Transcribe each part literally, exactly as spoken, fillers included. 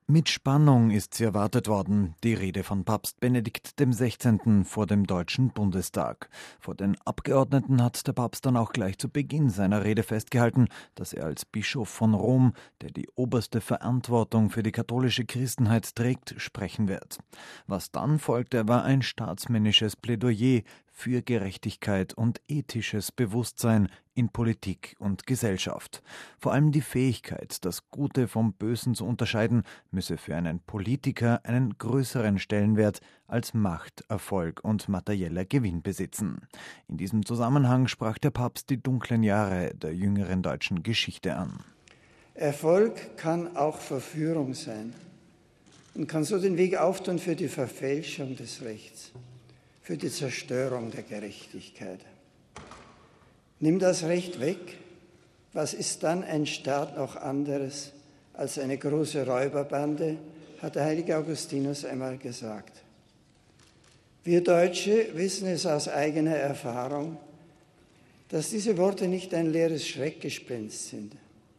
Mit Spannung ist sie erwartet worden, die Rede von Papst Benedikt dem Sechzehnten vor dem Deutschen Bundestag. Vor den Abgeordneten hat der Papst dann auch gleich zu Beginn seiner Rede festgehalten, dass er als Bischof von Rom, der die oberste Verantwortung für die katholische Christenheit trägt, sprechen wird. Was dann folgte, war ein staatsmännisches Plädoyer für Gerechtigkeit und ethisches Bewusstsein in Politik und Gesellschaft. Vor allem die Fähigkeit, das Gute vom Bösen zu unterscheiden, müsse für einen Politiker einen größeren Stellenwert als Macht, Erfolg und materieller Gewinn besitzen. In diesem Zusammenhang sprach der Papst die dunklen Jahre der jüngeren deutschen Geschichte an. Erfolg kann auch Verführung sein und kann so den Weg auftun für die Verfälschung des Rechts, für die Zerstörung der Gerechtigkeit. Nimm das Recht weg, was ist dann ein Staat noch anderes als eine große Räuberbande, hat der heilige Augustinus einmal gesagt. Wir Deutsche wissen es aus eigener Erfahrung, dass diese Worte nicht ein leeres Schreckgespenst sind.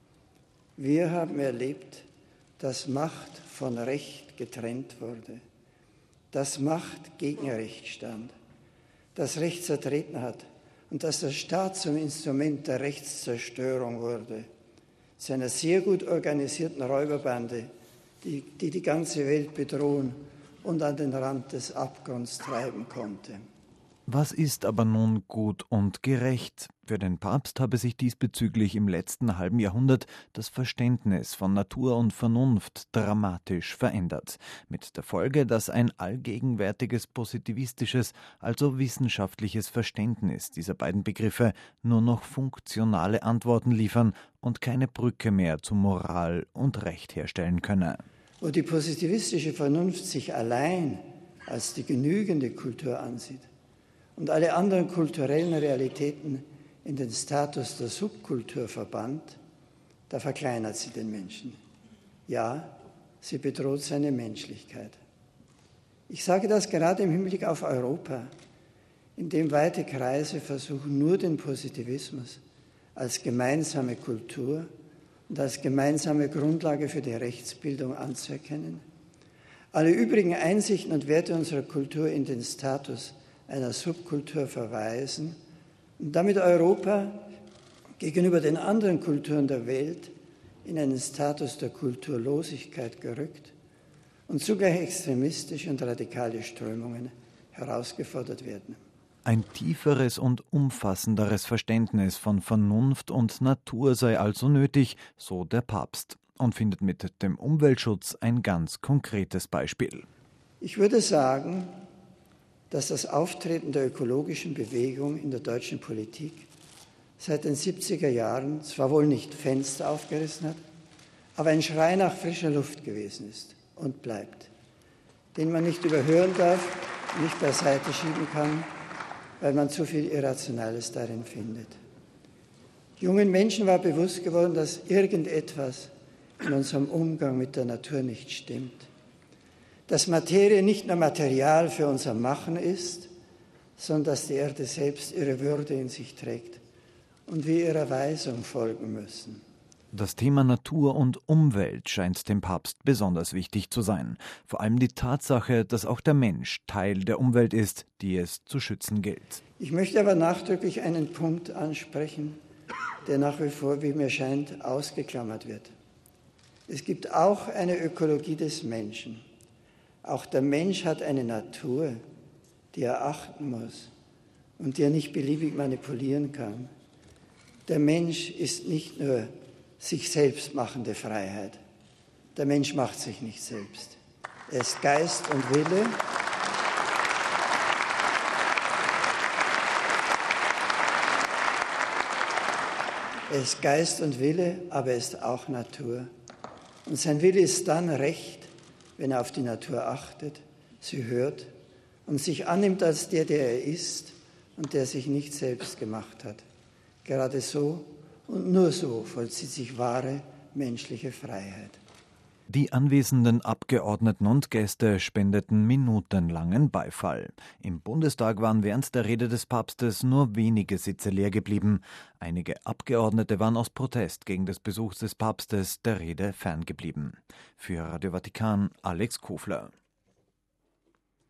Wir haben erlebt, dass Macht von Recht getrennt wurde, dass Macht gegen Recht stand, dass Recht zertreten hat und dass der Staat zum Instrument der Rechtszerstörung wurde, zu einer sehr gut organisierten Räuberbande, die, die die ganze Welt bedrohen und an den Rand des Abgrunds treiben konnte. Was ist aber nun gut und gerecht? Für den Papst habe sich diesbezüglich im letzten halben Jahrhundert das Verständnis von Natur und Vernunft dramatisch verändert. Mit der Folge, dass ein allgegenwärtiges positivistisches, also wissenschaftliches Verständnis dieser beiden Begriffe nur noch funktionale Antworten liefern und keine Brücke mehr zu Moral und Recht herstellen könne. Wo die positivistische Vernunft sich allein als die genügende Kultur ansieht und alle anderen kulturellen Realitäten in den Status der Subkultur verbannt, da verkleinert sie den Menschen. Ja, sie bedroht seine Menschlichkeit. Ich sage das gerade im Hinblick auf Europa, in dem weite Kreise versuchen, nur den Positivismus als gemeinsame Kultur und als gemeinsame Grundlage für die Rechtsbildung anzuerkennen, alle übrigen Einsichten und Werte unserer Kultur in den Status einer Subkultur verweisen und damit Europa gegenüber den anderen Kulturen der Welt in einen Status der Kulturlosigkeit gerückt und zugleich extremistische und radikale Strömungen herausgefordert werden. Ein tieferes und umfassenderes Verständnis von Vernunft und Natur sei also nötig, so der Papst, und findet mit dem Umweltschutz ein ganz konkretes Beispiel. Ich würde sagen, dass das Auftreten der ökologischen Bewegung in der deutschen Politik seit den siebziger Jahren zwar wohl nicht Fenster aufgerissen hat, aber ein Schrei nach frischer Luft gewesen ist und bleibt, den man nicht überhören darf, nicht beiseite schieben kann, weil man zu viel Irrationales darin findet. Jungen Menschen war bewusst geworden, dass irgendetwas in unserem Umgang mit der Natur nicht stimmt. Dass Materie nicht nur Material für unser Machen ist, sondern dass die Erde selbst ihre Würde in sich trägt und wir ihrer Weisung folgen müssen. Das Thema Natur und Umwelt scheint dem Papst besonders wichtig zu sein. Vor allem die Tatsache, dass auch der Mensch Teil der Umwelt ist, die es zu schützen gilt. Ich möchte aber nachdrücklich einen Punkt ansprechen, der nach wie vor, wie mir scheint, ausgeklammert wird. Es gibt auch eine Ökologie des Menschen. Auch der Mensch hat eine Natur, die er achten muss und die er nicht beliebig manipulieren kann. Der Mensch ist nicht nur sich selbst machende Freiheit. Der Mensch macht sich nicht selbst. Er ist Geist und Wille. Er ist Geist und Wille, aber er ist auch Natur. Und sein Wille ist dann Recht, wenn er auf die Natur achtet, sie hört und sich annimmt als der, der er ist und der sich nicht selbst gemacht hat. Gerade so und nur so vollzieht sich wahre menschliche Freiheit. Die anwesenden Abgeordneten und Gäste spendeten minutenlangen Beifall. Im Bundestag waren während der Rede des Papstes nur wenige Sitze leer geblieben. Einige Abgeordnete waren aus Protest gegen des Besuchs des Papstes der Rede ferngeblieben. Für Radio Vatikan, Alex Kofler.